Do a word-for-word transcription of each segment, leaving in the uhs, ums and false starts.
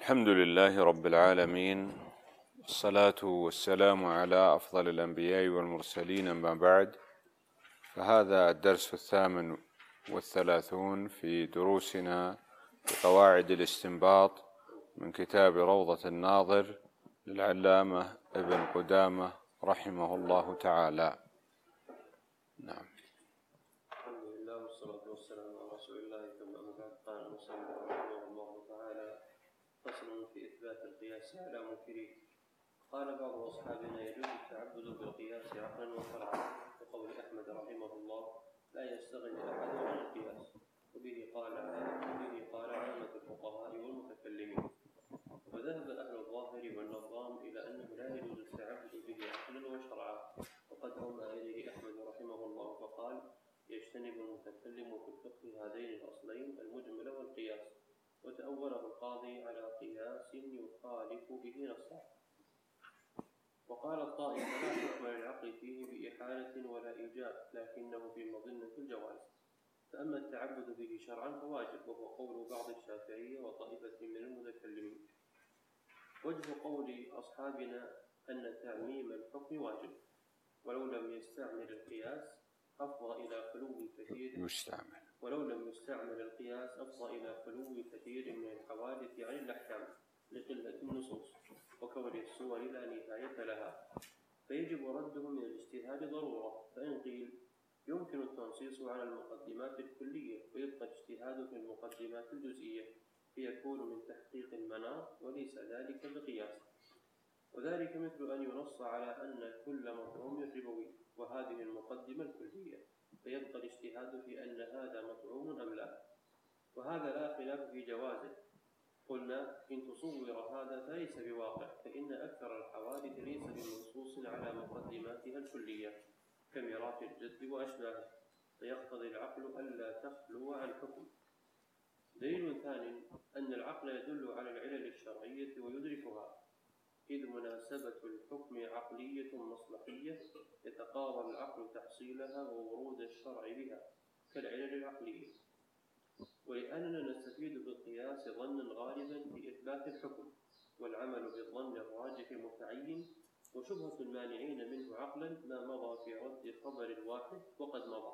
الحمد لله رب العالمين، والصلاة والسلام على أفضل الأنبياء والمرسلين، أما بعد، فهذا الدرس الثامن والثلاثون في دروسنا بقواعد الاستنباط من كتاب روضة الناظر للعلامة ابن قدامة رحمه الله تعالى. نعم. الحمد لله والصلاة والسلام على رسول الله، ثم أما بعد. قال المصنف رحمه الله تعالى: فصل في إثبات القياس على منكره. قال بعض أصحابنا: يجوز التعبد بالقياس عقلا وشرعا، وقول أحمد رحمه الله: لا يستغني أحد عن القياس، وبه قال وبه قال عامة الفقهاء والمتكلمين. وذهب أهل الظاهر والنظام إلى أنه لا يجوز التعبد به عقلا وشرعا، وقد رمى إليه أحمد رحمه الله فقال: يجتنب المتكلم في الفقه هذين الأصلين المجمل والقياس. وتأوله القاضي على قياس يخالف به نصا. وقال الطائفة: لا حكم للعقل فيه بإحالة ولا إيجاب، لكنه في مظنة الجواز. فأما التعبد به شرعا فواجب، وهو قول بعض الشافعية وطائفة من المتكلمين. وجه قول أصحابنا أن تعميم الحكم واجب، ولو لم يستعمل القياس أفضى إلى خلو كثير يستعمل ولو لم يستعمل القياس أفضى إلى خلو كثير من الحوادث عن الأحكام لقلة النصوص وكون السور لا نهاية لها، فيجب رده من الاجتهاد ضرورة. فإن قيل يمكن التنصيص على المقدمات الكلية ويبقى الاجتهاد في المقدمات الجزئية، فيكون من تحقيق المناط وليس ذلك بقياس. وذلك مثل أن ينص على أن كل مطعوم ربوي وهذه المقدمة الكلية، فيبقى الاجتهاد في أن هذا مطعوم أم لا، وهذا لا خلاف في جوازه. قلنا إن تصور هذا فليس بواقع، فإن أكثر الحوادث ليس بمنصوص على مقدماتها الكلية كميراث الجد وأشباهه، فيقتضي العقل ألا تخلو عن حكم. دليل ثاني أن العقل يدل على العلل الشرعية ويدركها، إذ مناسبة الحكم عقلية مصلحية يتقاضى العقل تحصيلها وورود الشرع بها كالعلل العقلية. ولأننا نستفيد بالقياس ظنا غالبا في إثبات الحكم، والعمل بالظن الراجح متعين، وشبهة المانعين منه عقلا ما مضى في رد خبر الواحد وقد مضى.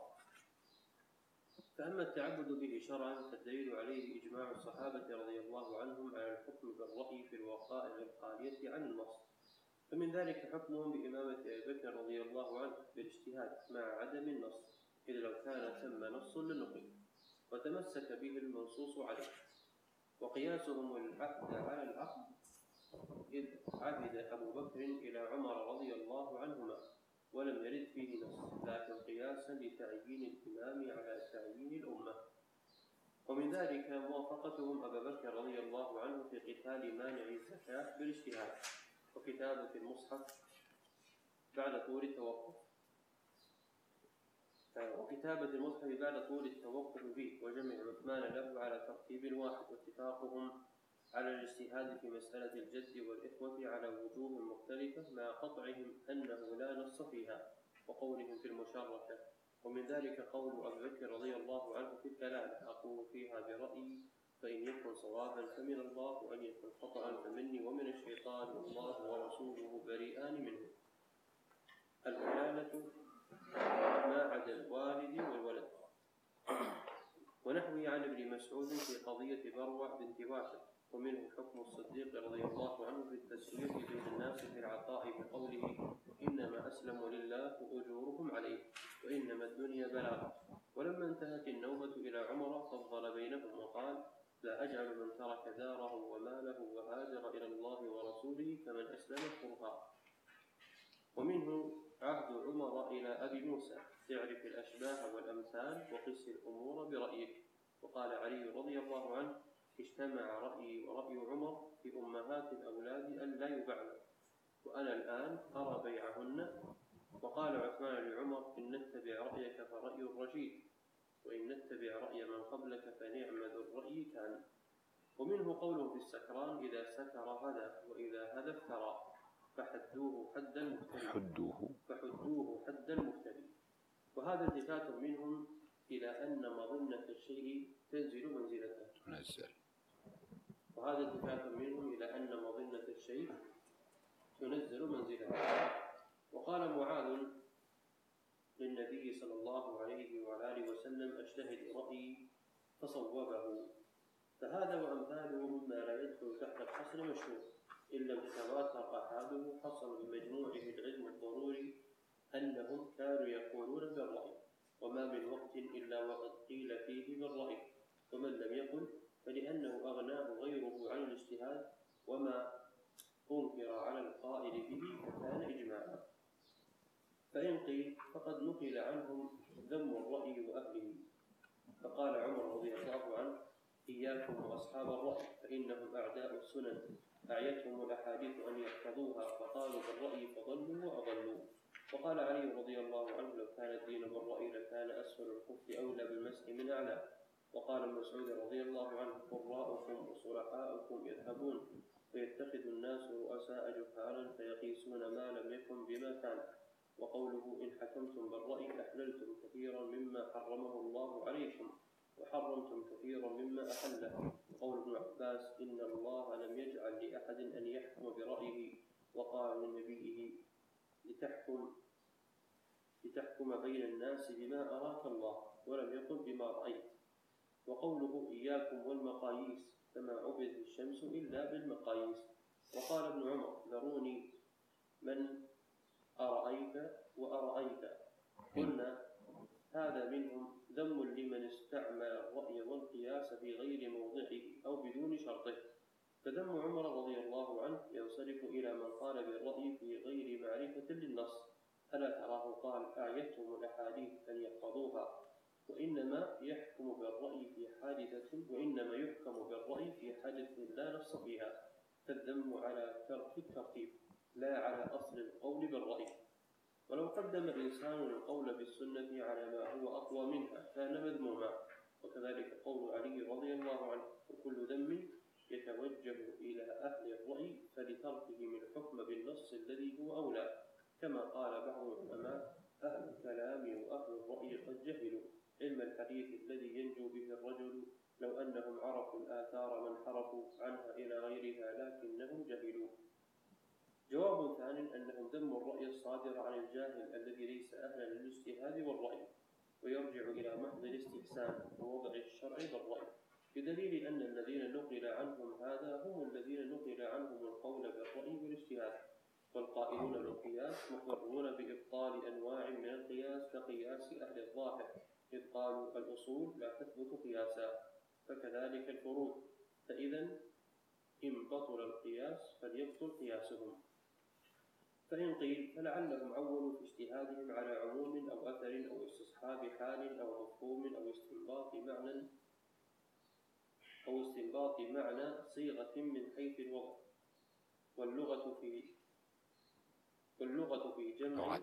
فأما التعبد به شرعا فالدليل عليه إجماع الصحابة رضي الله عنهم على الحكم بالرأي في الوقائع الخالية عن النص، فمن ذلك حكمهم بإمامة أبي بكر رضي الله عنه بالاجتهاد مع عدم النص، إذ لو كان ثم نص لنقل وتمسك به المنصوص عليه. وقياسهم العقد على العقد، إذ عهد أبو بكر إلى عمر رضي الله عنهما ولم يرد فيه نص، لكن قياسا لتعيين الإمام على تعيين الأمة. ومن ذلك موافقتهم أبا بكر رضي الله عنه في قتال مانع الزكاة بالاجتهاد، وكتابة المصحف بعد طول التوقف وكتابة المصحف بعد طول التوقف به، وجمع عثمان له على ترتيب واحد، واتفاقهم على الاجتهاد في مسألة الجد والإخوة على وجوه مختلفة مع قطعهم أنه لا نص فيها، وقولهم في المشاركة. ومن ذلك قول أبي بكر رضي الله عنه في الكلام: أقول فيها برأيي، فإن يكن صوابا فمن الله، وأن يكن خطأ فمني ومن الشيطان، والله ورسوله بريئان منه. الكلالة ما عدا الوالد والولد. ونحوه عن ابن مسعود في قضية بروع بنت واحد. ومنه حكم الصديق رضي الله عنه في التسوية بين الناس في العطاء بقوله: إنما أسلموا لله وأجورهم عليه، وإنما الدنيا بلاغ. ولما انتهت النوبة إلى عمر فضل بينهم وقال: لا أجعل من ترك داره وماله وهاجر إلى الله ورسوله كمن أسلم كرها. ومنه عهد عمر إلى أبي موسى: اعرف الأشباه والأمثال وقس الأمور برأيك. وقال علي رضي الله عنه: اجتمع رأيي ورأي عمر في أمهات الأولاد أن لا يبعن، وأنا الآن أرى بيعهن. وقال عثمان لعمر: إن نتبع رأيك فرأي الرشيد، وإن نتبع رأي من قبلك فنعم ذو الرأي كان. ومنه قوله في السكران: إذا سكر هدى، وإذا هدى افترى، فحدوه حد المفتري حدوه فحدوه حد المفتري. وهذا التفات منهم إلى أن مظنة الشيء تنزل منزلته نزل وهذا التفات منهم الشيء تنزل منزلته. وقال معاذ للنبي صلى الله عليه وعلى آله وسلم: أجتهد رأيي فصوبه. فهذا وأمثاله مما لا يدخل تحت الحصر مشهور، إن لم تتواتر أحاده حصل بمجموعه العلم الضروري أنهم كانوا يقولون بالرأي، وما من وقت إلا وقد قيل فيه بالرأي، ومن لم يقل فلأنه أغناه غيره عن الاجتهاد، وما أنكر على القائل به فكان إجماعا. فإن قيل فقد نقل عنهم ذم الرأي وأهله، فقال عمر رضي الله عنه: إياكم وأصحاب الرأي فإنهم أعداء السنن، أعيتهم الأحاديث أن يحفظوها فقالوا بالرأي فضلوا وأضلوا. وقال علي رضي الله عنه: لو كان الدين بالرأي لكان أسفل الخف أولى بالمسح من أعلى. وقال ابن مسعود رضي الله عنه: قراءكم وصلحاؤكم يذهبون فيتخذ الناس رؤساء جهالا فيقيسون ما لم يكن بما كان. وقوله: إن حكمتم بالرأي أحللتم كثيرا مما حرمه الله عليكم وحرمتم كثيرا مما أحله. وقول ابن عباس: إن الله لم يجعل لأحد أن يحكم برأيه، وقال لنبيه: لتحكم لتحكم بين الناس بما أراك الله، ولم يقل بما رأيت. وقوله: إياكم والمقاييس، فما عبد الشمس إلا بالمقاييس. وقال ابن عمر: ذروني من أرأيت وأرأيت. قلنا: هذا منهم ذم لمن استعمل الرأي والقياس في غير موضعه أو بدون شرطه. فذم عمر رضي الله عنه ينصرف إلى من قال بالرأي في غير معرفة للنص. ألا تراه قال: أعيتهم الأحاديث أن يحفظوها، وإنما يحكم بالرأي في حادثة وإنما يحكم بالرأي في حادث لا نص فيها. فالذم على ترك الترتيب لا على أصل القول بالرأي. ولو قدم الإنسان القول بالسنة على ما هو أقوى منها كان مذموما. وكذلك قول علي رضي الله عنه: وكل ذم يتوجه إلى أهل الرأي فلتركهم الحكم بالنص الذي هو أولى. كما قال بعض العلماء: أهل الكلام وأهل الرأي قد جهلوا علم الحديث الذي ينجو به الرجل، لو أنهم عرفوا الآثار ما انحرفوا عنها إلى غيرها لكنهم جهلوا. جواب ثاني أنهم ذموا الرأي الصادر عن الجاهل الذي ليس أهلا للاجتهاد والرأي، ويرجع إلى محض الاستحسان ووضع الشرع بالرأي، بدليل أن الذين نقل عنهم هذا هم الذين نقل عنهم القول بالرأي والاجتهاد. والقائلون بالقياس مقرون بإبطال أنواع من القياس كقياس أهل الظاهر، إذ قالوا: الأصول لا تثبت قياسا، فكذلك الفروع. فإذا إن بطل القياس فليبطل قياسهم. فإن قيل فلعلهم عولوا في اجتهادهم على عموم أو أثر أو استصحاب حال أو مفهوم أو استنباط معنى أو استنباط معنى صيغة من حيث الوضع. واللغة في واللغة في جمع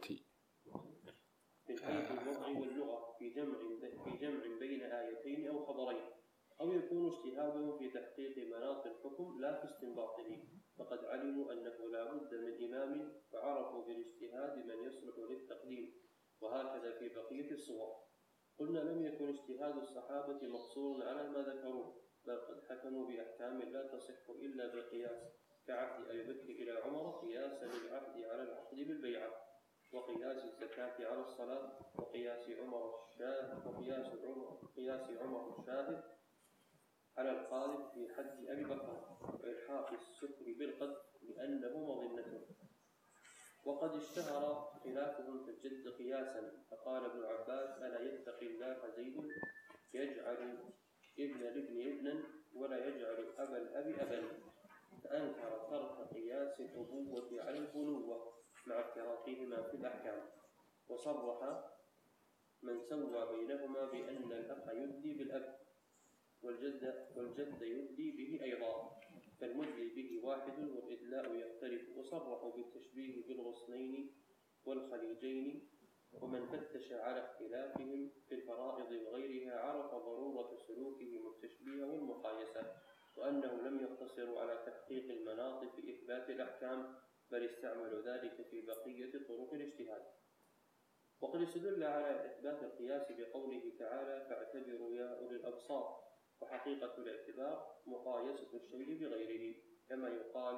من حيث الوضع واللغة في جمع في جمع بين آيتين أو خبرين، أو يكون اجتهادهم في تحقيق مناط الحكم لا في استنباطه، فقد علموا أنه لا بد من إمام فعرفوا بالاجتهاد من يصلح للتقديم. وهكذا في بقية الصور. قلنا: لم يكن اجتهاد الصحابة مقصورا على ما ذكروه، بل قد حكموا بأحكام لا تصح إلا بالقياس، كعهد أبي بكر إلى عمر قياسا للعهد على العقد بالبيعة، وقياس الزكاة على الصلاة، وقياس عمر الشاهد وقياس عمر قياس عمر الشاهد على القاذف في حد أبي بكر، وإلحاق السكر بالقذف لأنه مظنة. وقد اشتهر خلافهم في الجد قياسا، فقال ابن عباس: ألا يتقي الله زيد يجعل ابن الابن ابنا ولا يجعل أبا الأب أبا. فأنكر ترك قياس الأبوة على البنوة مع افتراقهما في الأحكام. وصرح من سوى بينهما بأن الأخ يدلي بالأب والجد, والجد يدلي به أيضا، فالمدلي به واحد والإدلاء يختلف. وصرحوا بالتشبيه بالغصنين والخليجين. ومن فتش على اختلافهم في الفرائض وغيرها عرف ضرورة سلوكهم التشبيه والمقايسة، وأنه لم يقتصروا على تحقيق المناط في إثبات الأحكام، بل استعملوا ذلك في بقية طرق الاجتهاد. وقد استدل على إثبات القياس بقوله تعالى: فاعتبروا يا أولي الأبصار. وحقيقة الاعتبار مقايسة الشيء بغيره، كما يقال: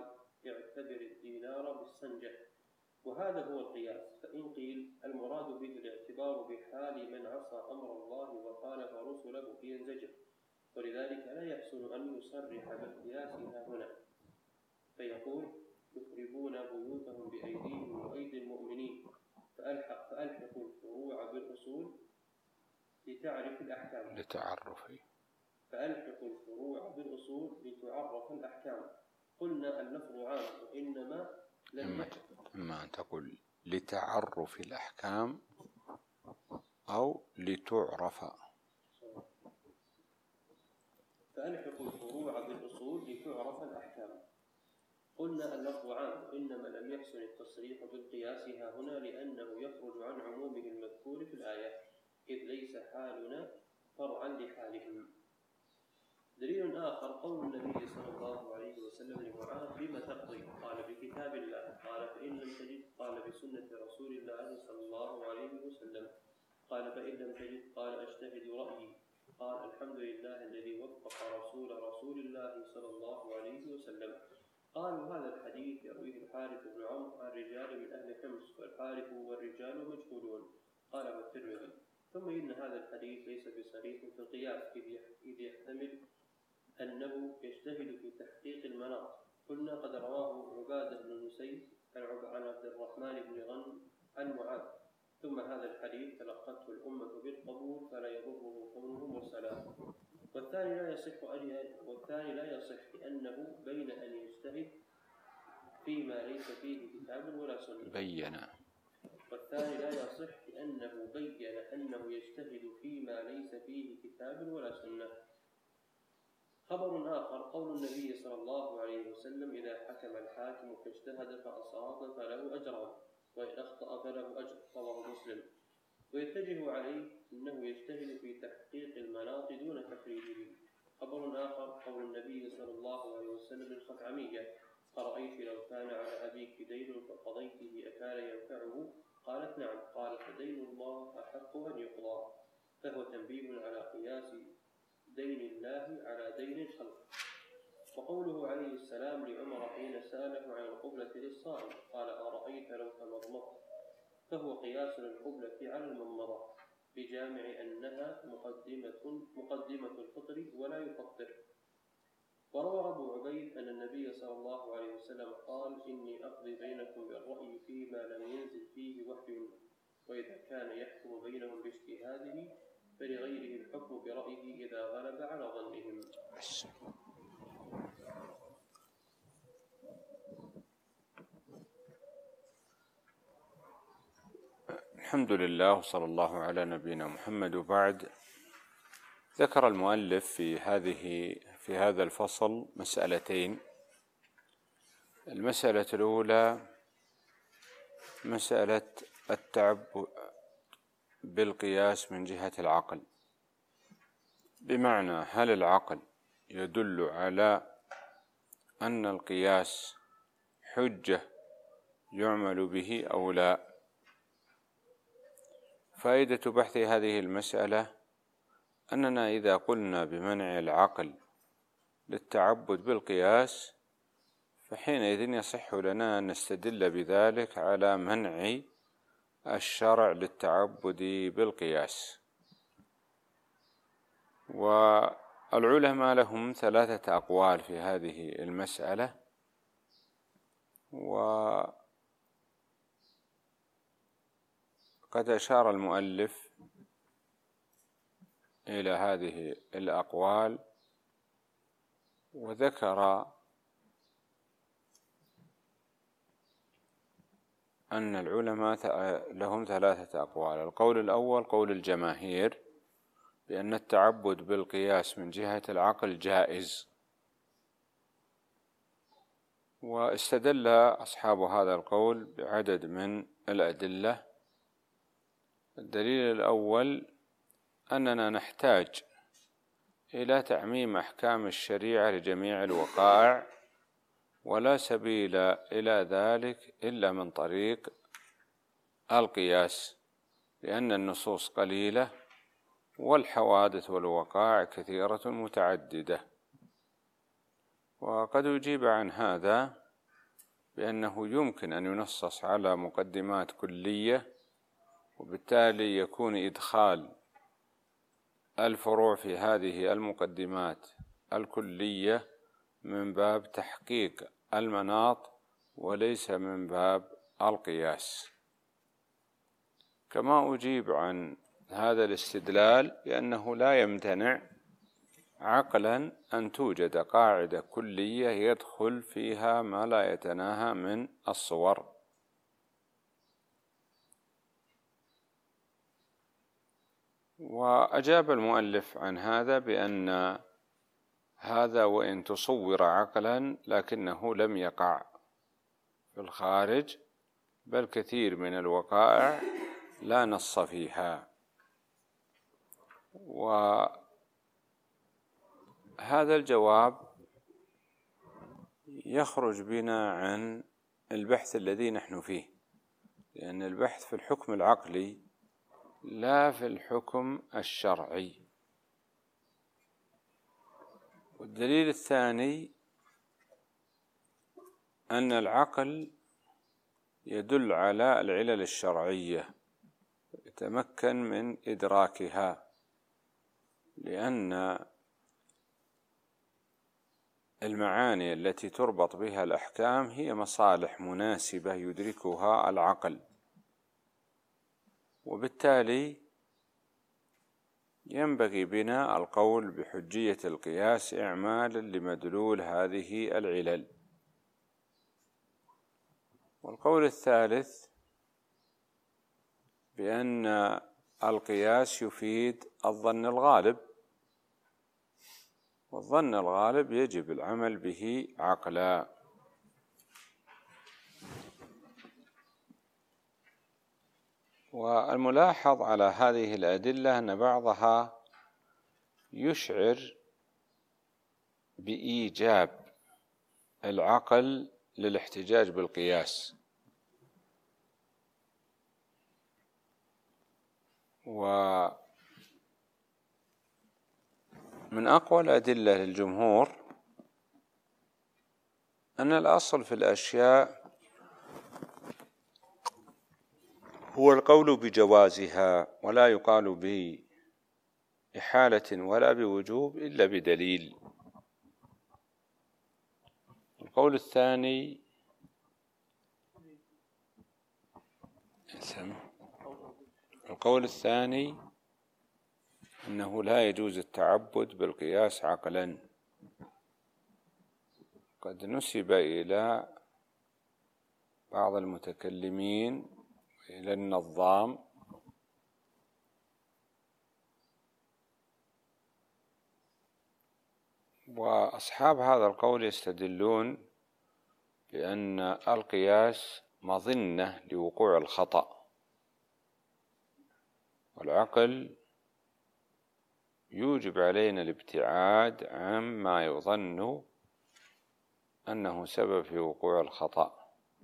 اعتبر الدينار بالسنجة. وهذا هو القياس. فإن قيل المراد به الاعتبار بحال من عصى أمر الله وخالف رسله ينزجر، ولذلك لا يحسن أن يصرح بالقياس ها هنا فيقول يخربون بيوتهم بأيديهم وأيدي المؤمنين، فألحق فألحقوا الفروع بالأصول لتعرف الأحكام لتعرف فألحقوا الفروع بالأصول لتعرف الأحكام. قلنا اللفظ عام وإنما لم إما أن تقول لتعرف الأحكام أو لتعرف. فألحقوا الفروع بالأصول لتعرف الأحكام. قلنا اللفظ عام وإنما لم يحسن التصريح بالقياس ها هنا لأنه يخرج عن عمومه المذكور في الآية، إذ ليس حالنا فرعا لحالهم. دليل آخر قول النبي صلى الله عليه وسلم لمعاذ بما تقضي؟ قال بكتاب الله. قال فإن لم تجد؟ قال بسنة رسول الله صلى الله عليه وسلم. قال فإن لم تجد؟ قال أجتهد رأيي. قال الحمد لله الذي وفق رسول رسول الله صلى الله عليه وسلم. قالوا هذا الحديث يرويه الحارث بن عمرو عن رجال من أهل حمص، والحارث والرجال مجهولون. قاله الترمذي. ثم إن هذا الحديث ليس بصريح في القياس إذ يحتمل أنه يجتهد في تحقيق المناط. قلنا قد رواه عبادة بن المسيب عن عبد الرحمن بن غنم عن معاذ. ثم هذا الحديث تلقته الأمة بالقبول فلا يضره كونه مرسلا. والثاني لا يصح أن والثاني لا يصح لأنه بين أن يجتهد فيما ليس فيه كتاب ولا سنة. بين. والثاني لا يصح لأنه بين أنه يجتهد فيما ليس فيه كتاب ولا سنة. خبر آخر قول النبي صلى الله عليه وسلم إذا حكم الحاكم فاجتهد فأصاب فله أجران وإن أخطأ فله أجر، رواه مسلم. ويتجه عليه أنه يجتهد في تحقيق المناط دون تقليده. خبر آخر قول النبي صلى الله عليه وسلم للخثعمية أرأيت لو كان على أبيك دين فقضيته أكان ينفعه؟ قالت نعم. قال فدين الله أحق أن يقضى. فهو تنبيه على قياس دين الله على دين الخلق. وقوله عليه السلام لعمر حين سأله عن القبلة للصائم قال أرأيت لو تمضمضت، فهو قياس القبلة على المضمضة بجامع أنها مقدمة مقدمة الفطر ولا يفطر. وروى أبو عبيد أن النبي صلى الله عليه وسلم قال إني أقضي بينكم بالرأي فيما لم ينزل فيه وحي، وإذا كان يحكم بينهم باجتهاده فلغيره الحكم برأيه إذا غلب على ظنهم. الحمد لله وصلى الله على نبينا محمد. وبعد، ذكر المؤلف في هذه في هذا الفصل مسألتين. المسألة الأولى مسألة التعبد بالقياس من جهة العقل، بمعنى هل العقل يدل على أن القياس حجة يعمل به أو لا؟ فائدة بحث هذه المسألة أننا إذا قلنا بمنع العقل للتعبد بالقياس فحينئذ يصح لنا أن نستدل بذلك على منع الشرع للتعبد بالقياس. والعلماء لهم ثلاثة أقوال في هذه المسألة، وقد أشار المؤلف إلى هذه الأقوال وذكر أن العلماء لهم ثلاثة أقوال. القول الأول قول الجماهير بأن التعبد بالقياس من جهة العقل جائز، واستدل أصحاب هذا القول بعدد من الأدلة. الدليل الأول أننا نحتاج إلى تعميم أحكام الشريعة لجميع الوقائع، ولا سبيل إلى ذلك إلا من طريق القياس، لأن النصوص قليلة والحوادث والوقائع كثيرة متعددة. وقد يجيب عن هذا بأنه يمكن أن ينصص على مقدمات كلية، وبالتالي يكون إدخال الفروع في هذه المقدمات الكلية من باب تحقيق المناط وليس من باب القياس. كما أجيب عن هذا الاستدلال بأنه لا يمتنع عقلا أن توجد قاعدة كلية يدخل فيها ما لا يتناهى من الصور. وأجاب المؤلف عن هذا بأن هذا وإن تصور عقلا لكنه لم يقع في الخارج، بل كثير من الوقائع لا نص فيها. وهذا الجواب يخرج بنا عن البحث الذي نحن فيه، لأن البحث في الحكم العقلي لا في الحكم الشرعي. والدليل الثاني أن العقل يدل على العلل الشرعية، يتمكن من إدراكها، لأن المعاني التي تربط بها الأحكام هي مصالح مناسبة يدركها العقل، وبالتالي ينبغي بنا القول بحجية القياس إعمالا لمدلول هذه العلل. والقول الثالث بأن القياس يفيد الظن الغالب، والظن الغالب يجب العمل به عقلا. والملاحظ على هذه الأدلة أن بعضها يشعر بإيجاب العقل للاحتجاج بالقياس، ومن أقوى الأدلة للجمهور أن الأصل في الأشياء هو القول بجوازها، ولا يقال بإحالة ولا بوجوب إلا بدليل. القول الثاني القول الثاني أنه لا يجوز التعبد بالقياس عقلا. قد نسب إلى بعض المتكلمين إلى النظام وأصحاب هذا القول يستدلون بأن القياس مظنة لوقوع الخطأ، والعقل يوجب علينا الابتعاد عما يظن أنه سبب في وقوع الخطأ.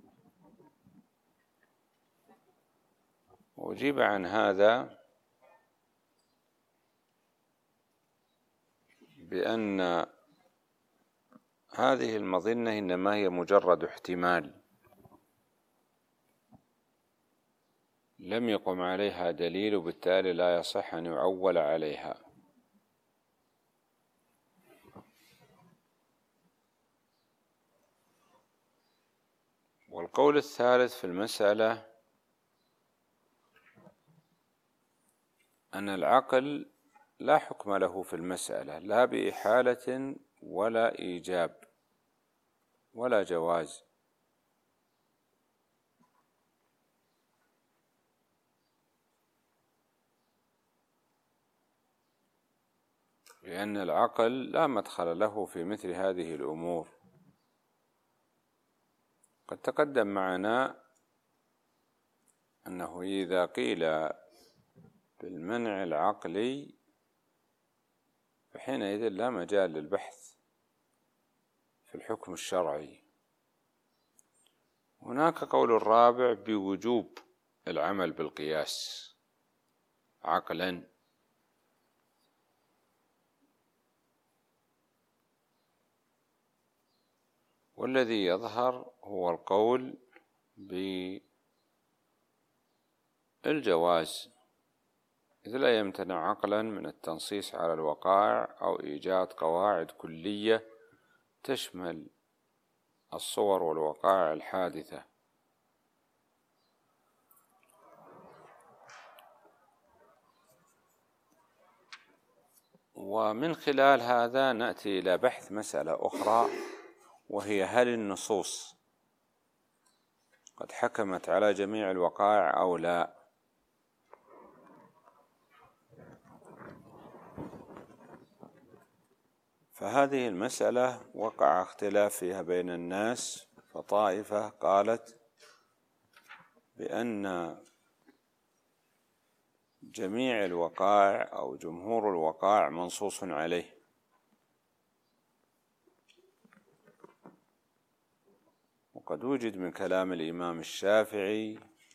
وأجيب عن هذا بأن هذه المظنة إنما هي مجرد احتمال لم يقم عليها دليل، وبالتالي لا يصح أن يعول عليها. والقول الثالث في المسألة أن العقل لا حكم له في المسألة، لا بإحالة ولا إيجاب ولا جواز، لأن العقل لا مدخل له في مثل هذه الأمور. قد تقدم معنا أنه إذا قيل بالمنع العقلي فحينئذ لا مجال للبحث في الحكم الشرعي. هناك قول الرابع بوجوب العمل بالقياس عقلا، والذي يظهر هو القول بالجواز، إذ لا يمتنع عقلا من التنصيص على الوقائع أو إيجاد قواعد كلية تشمل الصور والوقائع الحادثة. ومن خلال هذا نأتي إلى بحث مسألة أخرى، وهي هل النصوص قد حكمت على جميع الوقائع أو لا؟ فهذه المسألة وقع اختلاف فيها بين الناس، فطائفة قالت بأن جميع الوقائع أو جمهور الوقائع منصوص عليه، وقد وجد من كلام الإمام الشافعي،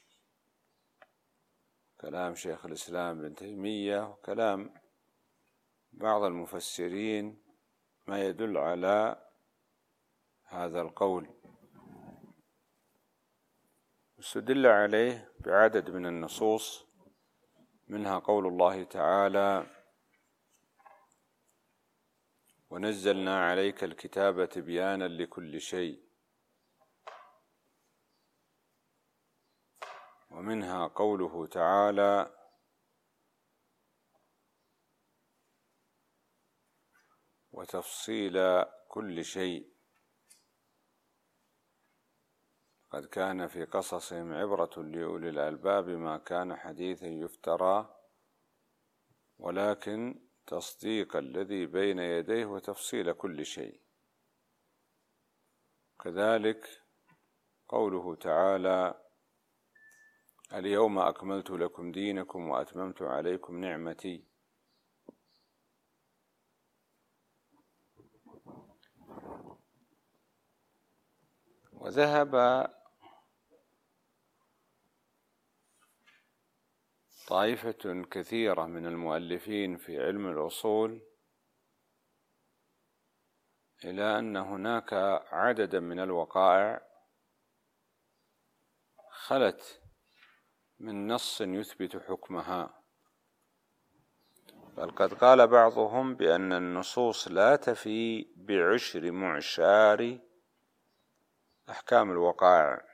كلام شيخ الإسلام ابن تيمية، وكلام بعض المفسرين ما يدل على هذا القول، واستدل عليه بعدد من النصوص، منها قول الله تعالى: ونزلنا عليك الكتاب تبيانا لكل شيء، ومنها قوله تعالى: وتفصيل كل شيء، قد كان في قصصهم عبرة لأولي الألباب ما كان حديثا يفترى ولكن تصديق الذي بين يديه وتفصيل كل شيء. كذلك قوله تعالى: اليوم أكملت لكم دينكم وأتممت عليكم نعمتي. وذهب طائفة كثيرة من المؤلفين في علم الأصول إلى أن هناك عددا من الوقائع خلت من نص يثبت حكمها، بل قد قال بعضهم بأن النصوص لا تفي بعشر معشار أحكام الوقائع،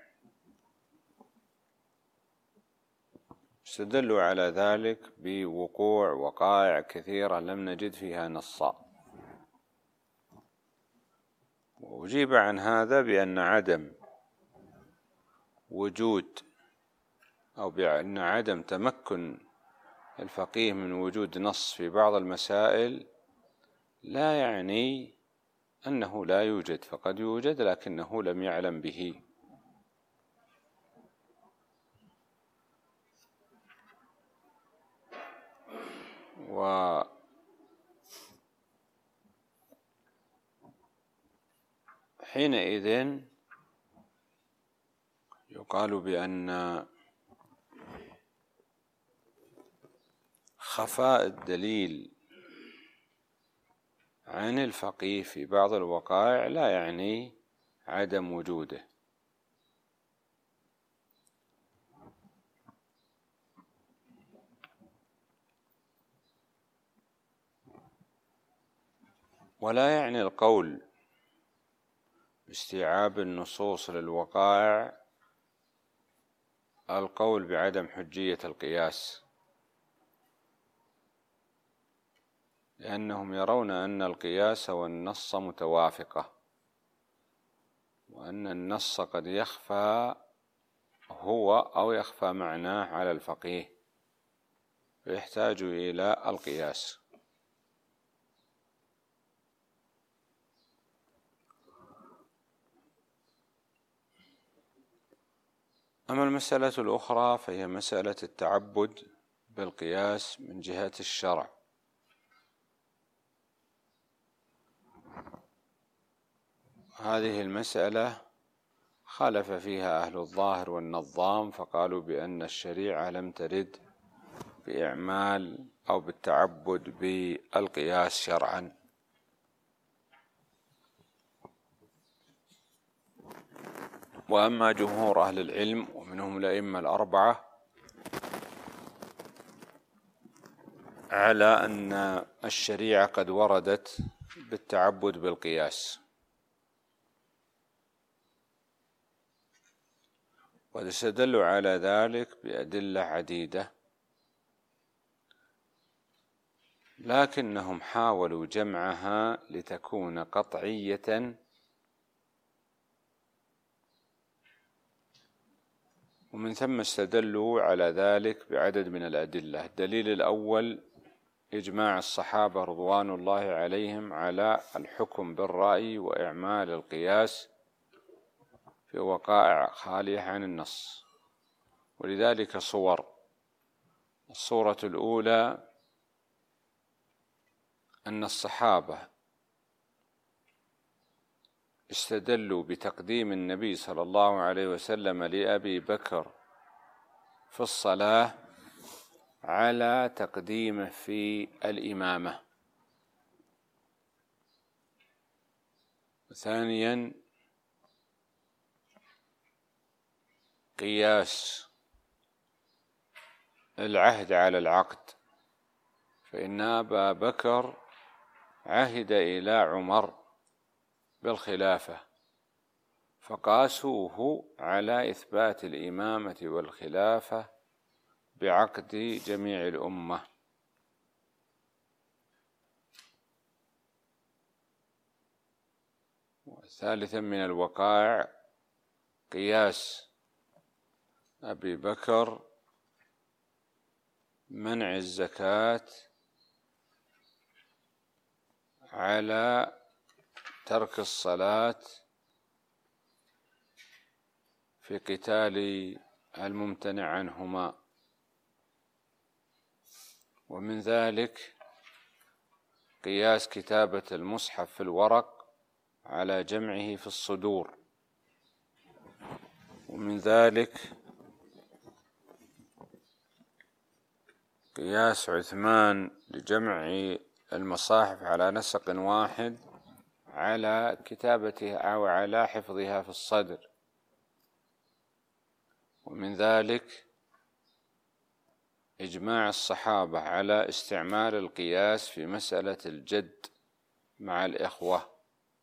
استدلوا على ذلك بوقوع وقائع كثيرة لم نجد فيها نصا. وأجيب عن هذا بأن عدم وجود أو بأن عدم تمكن الفقيه من وجود نص في بعض المسائل لا يعني أنه لا يوجد، فقد يوجد لكنه لم يعلم به. وحينئذ يقال بأن خفاء الدليل عن الفقيه في بعض الوقائع لا يعني عدم وجوده. ولا يعني القول باستيعاب النصوص للوقائع القول بعدم حجية القياس، لأنهم يرون أن القياس والنص متوافقة، وأن النص قد يخفى هو أو يخفى معناه على الفقيه فيحتاج إلى القياس. أما المسألة الأخرى فهي مسألة التعبد بالقياس من جهة الشرع. هذه المسألة خالف فيها أهل الظاهر والنظام، فقالوا بأن الشريعة لم ترد بإعمال أو بالتعبد بالقياس شرعا. وأما جمهور أهل العلم ومنهم الأئمة الأربعة على أن الشريعة قد وردت بالتعبد بالقياس، واستدلوا على ذلك بأدلة عديدة، لكنهم حاولوا جمعها لتكون قطعية، ومن ثم استدلوا على ذلك بعدد من الأدلة. الدليل الأول إجماع الصحابة رضوان الله عليهم على الحكم بالرأي وإعمال القياس في وقائع خالية عن النص، ولذلك صور. الصورة الأولى أن الصحابة استدلوا بتقديم النبي صلى الله عليه وسلم لأبي بكر في الصلاة على تقديمه في الإمامة. ثانيا قياس العهد على العقد، فإن أبا بكر عهد إلى عمر بالخلافة فقاسوه على إثبات الإمامة والخلافة بعقد جميع الأمة. ثالثا من الوقائع قياس أبي بكر منع الزكاة على ترك الصلاة في قتال الممتنع عنهما. ومن ذلك قياس كتابة المصحف في الورق على جمعه في الصدور. ومن ذلك قياس عثمان لجمع المصاحف على نسق واحد على كتابتها أو على حفظها في الصدر. ومن ذلك إجماع الصحابة على استعمال القياس في مسألة الجد مع الإخوة.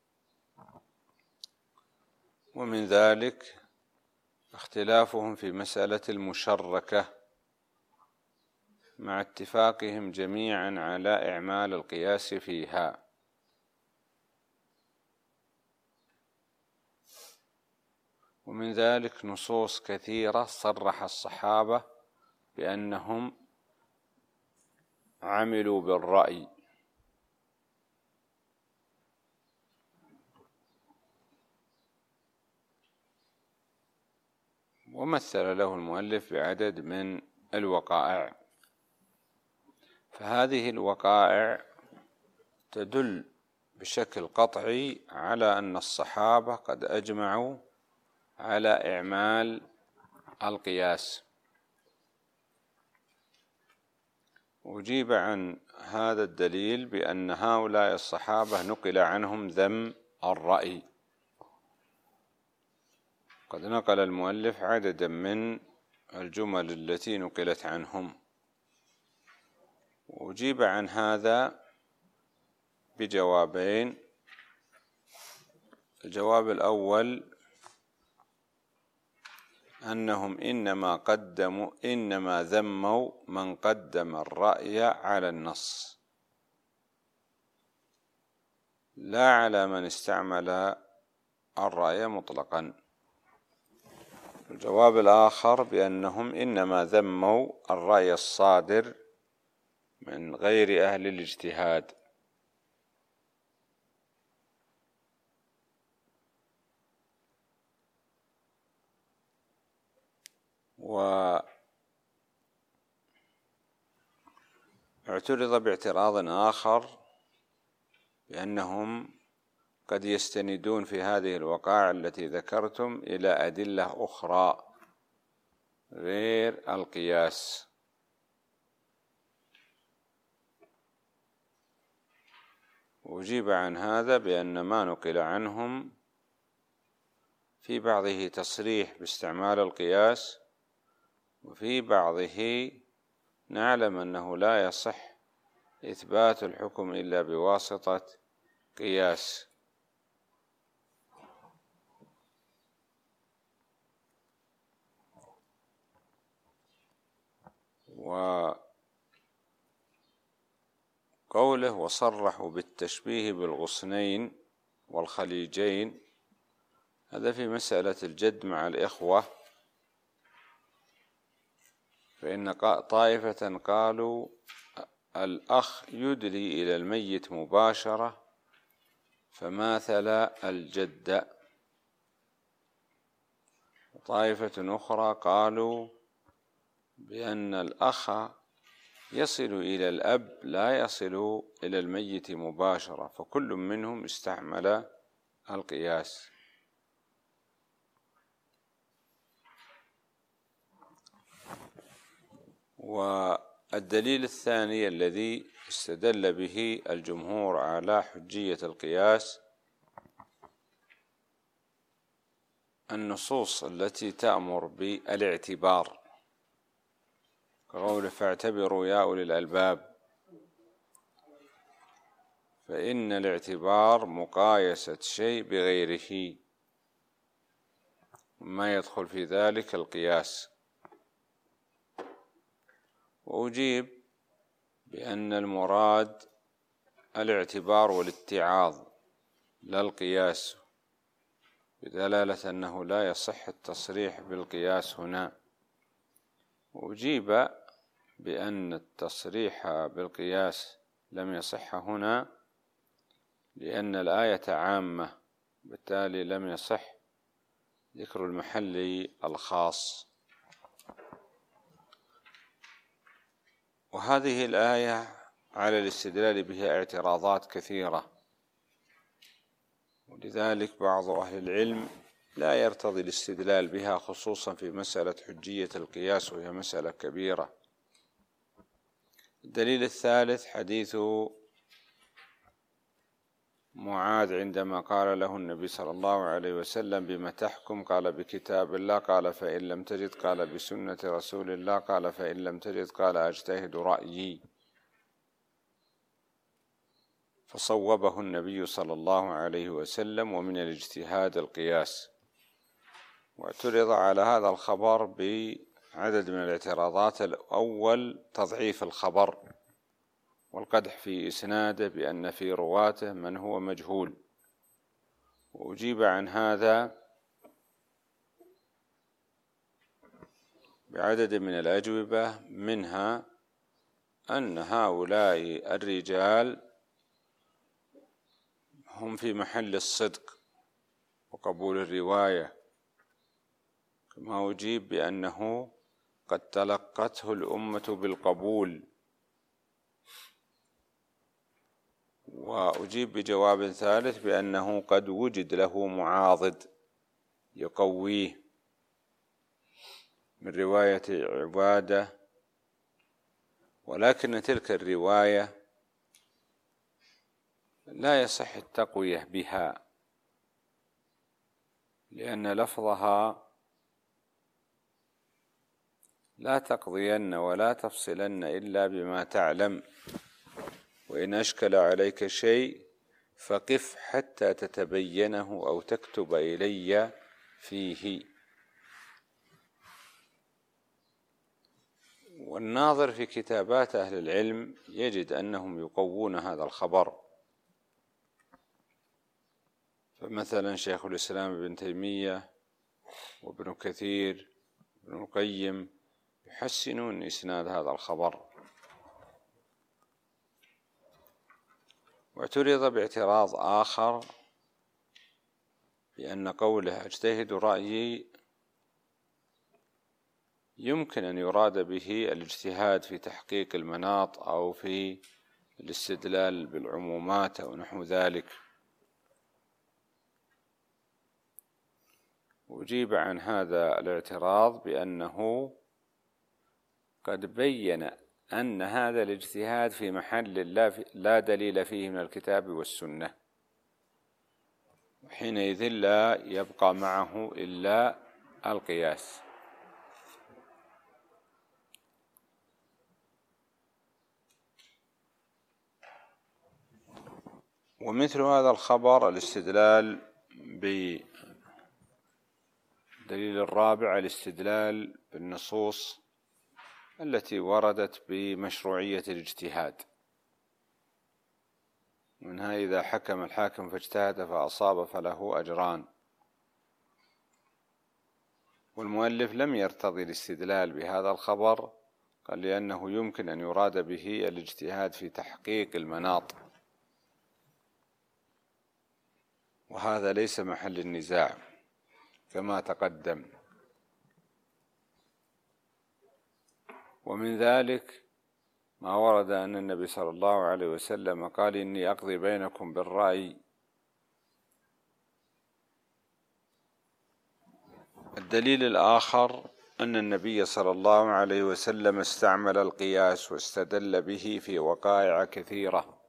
ومن ذلك اختلافهم في مسألة المشركة مع اتفاقهم جميعا على إعمال القياس فيها. ومن ذلك نصوص كثيرة صرح الصحابة بأنهم عملوا بالرأي. ومثل له المؤلف بعدد من الوقائع، فهذه الوقائع تدل بشكل قطعي على أن الصحابة قد أجمعوا على إعمال القياس. أجيب عن هذا الدليل بأن هؤلاء الصحابة نقل عنهم ذم الرأي. قد نقل المؤلف عددا من الجمل التي نقلت عنهم، وأجيب عن هذا بجوابين. الجواب الأول أنهم إنما قدموا إنما ذموا من قدم الرأي على النص، لا على من استعمل الرأي مطلقا. الجواب الآخر بأنهم إنما ذموا الرأي الصادر من غير أهل الاجتهاد. واعترض باعتراض آخر بأنهم قد يستندون في هذه الوقائع التي ذكرتم إلى أدلة أخرى غير القياس. وأجيب عن هذا بأن ما نقل عنهم في بعضه تصريح باستعمال القياس، وفي بعضه نعلم أنه لا يصح إثبات الحكم إلا بواسطة قياس. وقوله وصرحوا بالتشبيه بالغصنين والخليجين، هذا في مسألة الجد مع الإخوة، فإن طائفة قالوا الأخ يدلي إلى الميت مباشرة فماثل الجد، وطائفة أخرى قالوا بأن الأخ يصل إلى الأب لا يصل إلى الميت مباشرة، فكل منهم استعمل القياس. والدليل الثاني الذي استدل به الجمهور على حجية القياس النصوص التي تأمر بالاعتبار، كقوله فاعتبروا يا أولي الألباب، فإن الاعتبار مقايسة شيء بغيره، ما يدخل في ذلك القياس. وأجيب بأن المراد الاعتبار والاتعاظ لا القياس، بدلالة أنه لا يصح التصريح بالقياس هنا. وأجيب بأن التصريح بالقياس لم يصح هنا لأن الآية عامة، بالتالي لم يصح ذكر المحل الخاص. وهذه الآية على الاستدلال بها اعتراضات كثيرة، ولذلك بعض أهل العلم لا يرتضي الاستدلال بها، خصوصا في مسألة حجية القياس، وهي مسألة كبيرة. الدليل الثالث حديث معاذ عندما قال له النبي صلى الله عليه وسلم بما تحكم؟ قال بكتاب الله. قال فإن لم تجد؟ قال بسنة رسول الله. قال فإن لم تجد؟ قال أجتهد رأيي. فصوبه النبي صلى الله عليه وسلم، ومن الاجتهاد القياس. واعترض على هذا الخبر بعدد من الاعتراضات. الأول تضعيف الخبر والقدح في إسناده بأن في رواته من هو مجهول. وأجيب عن هذا بعدد من الأجوبة، منها أن هؤلاء الرجال هم في محل الصدق وقبول الرواية، كما أجيب بأنه قد تلقته الأمة بالقبول. وأجيب بجواب ثالث بأنه قد وجد له معاضد يقويه من رواية عبادة، ولكن تلك الرواية لا يصح التقوية بها، لأن لفظها لا تقضين ولا تفصلن إلا بما تعلم، وإن أشكل عليك شيء فقف حتى تتبينه أو تكتب إلي فيه. والناظر في كتابات أهل العلم يجد أنهم يقوون هذا الخبر، فمثلا شيخ الإسلام ابن تيمية وابن كثير وابن القيم يحسنون إسناد هذا الخبر. واعترض باعتراض آخر بأن قوله اجتهد رأيي يمكن أن يراد به الاجتهاد في تحقيق المناط أو في الاستدلال بالعمومات أو نحو ذلك. وأجيب عن هذا الاعتراض بأنه قد بين أن هذا الاجتهاد في محل لا دليل فيه من الكتاب والسنة، حينئذ لا يبقى معه إلا القياس. ومثل هذا الخبر الاستدلال بالدليل الرابع الاستدلال بالنصوص التي وردت بمشروعية الاجتهاد، منها إذا حكم الحاكم فاجتهد فأصاب فله أجران. والمؤلف لم يرتضي الاستدلال بهذا الخبر، قال لأنه يمكن أن يراد به الاجتهاد في تحقيق المناط، وهذا ليس محل النزاع كما تقدم. ومن ذلك ما ورد أن النبي صلى الله عليه وسلم قال: إني أقضي بينكم بالرأي. الدليل الآخر أن النبي صلى الله عليه وسلم استعمل القياس واستدل به في وقائع كثيرة،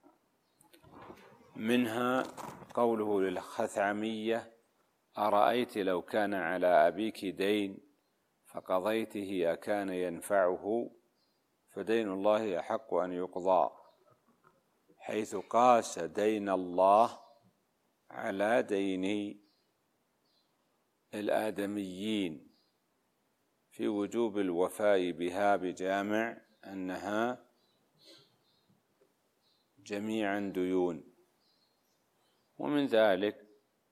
منها قوله للخثعمية: أرأيت لو كان على أبيك دين فقضيته أكان ينفعه؟ فدين الله أحق أن يقضى، حيث قاس دين الله على دين الآدميين في وجوب الوفاء بها، بجامع أنها جميعا ديون. ومن ذلك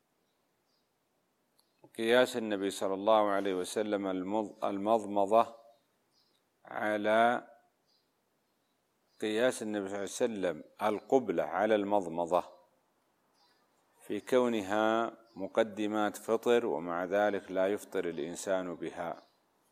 قياس النبي صلى الله عليه وسلم المضمضة على قياس النبي صلى الله عليه وسلم القبلة على المضمضة، في كونها مقدمات فطر ومع ذلك لا يفطر الإنسان بها.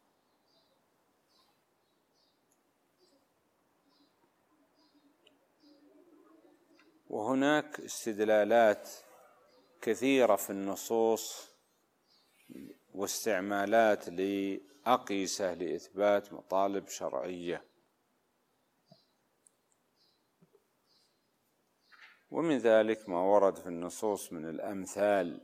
وهناك استدلالات كثيرة في النصوص واستعمالات لأقيسة لإثبات مطالب شرعية. ومن ذلك ما ورد في النصوص من الأمثال،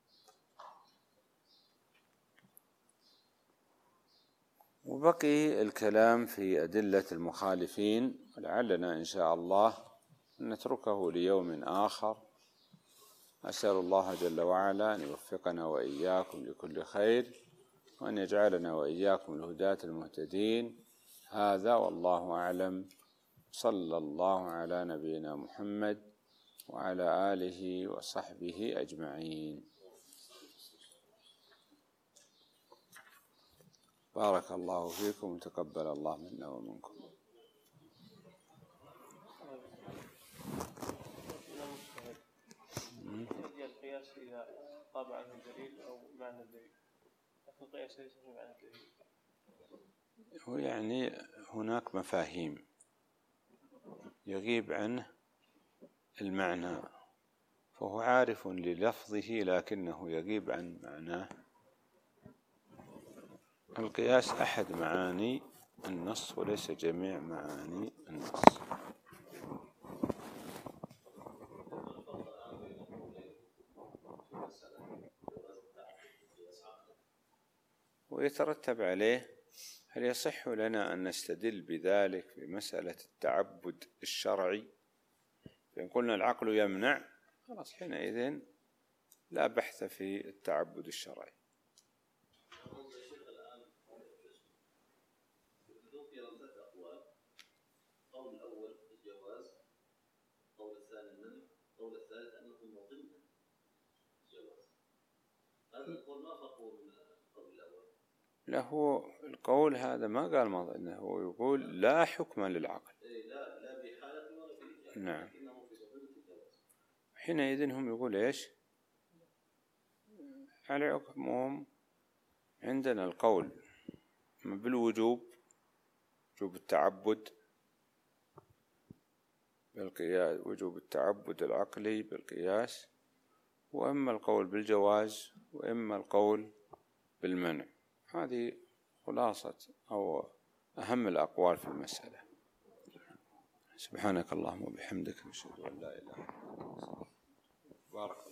وبقي الكلام في أدلة المخالفين، ولعلنا إن شاء الله نتركه ليوم آخر. أسأل الله جل وعلا أن يوفقنا وإياكم لكل خير، وأن يجعلنا وإياكم الهداة المهتدين. هذا والله أعلم. صلى الله على نبينا محمد وعلى آله وصحبه أجمعين. بارك الله فيكم وتقبل الله منا ومنكم. القياس إذا طاب عنه الدليل أو معنى الدليل، لكن القياس ليس في معنى الدليل. هو يعني هناك مفاهيم يغيب عنه المعنى، فهو عارف للفظه لكنه يغيب عن معناه. القياس أحد معاني النص وليس جميع معاني النص. ويترتب عليه هل يصح لنا أن نستدل بذلك في مسألة التعبد الشرعي؟ فإن قلنا العقل يمنع، خلاص حينئذ لا بحث في التعبد الشرعي. القول الأول الجواز، القول الثاني المنع، القول الثالث أنه مضمن الجواز. هذا القول ما فرقه من القول الأول؟ له القول هذا ما قال مضمن، إنه يقول لا حكم للعقل. لا لا بحالة ولا بإيجاب. نعم. لكنه في ضمن الجواز. حينئذ هم يقول إيش؟ على حكمهم عندنا القول بالوجوب، وجوب التعبد بالقياس، وجوب التعبد العقلي بالقياس، وإما القول بالجواز وإما القول بالمنع. هذه خلاصة أو أهم الأقوال في المسألة. سبحانك اللهم وبحمدك، نشهد أن لا إله إلا أنت. بارك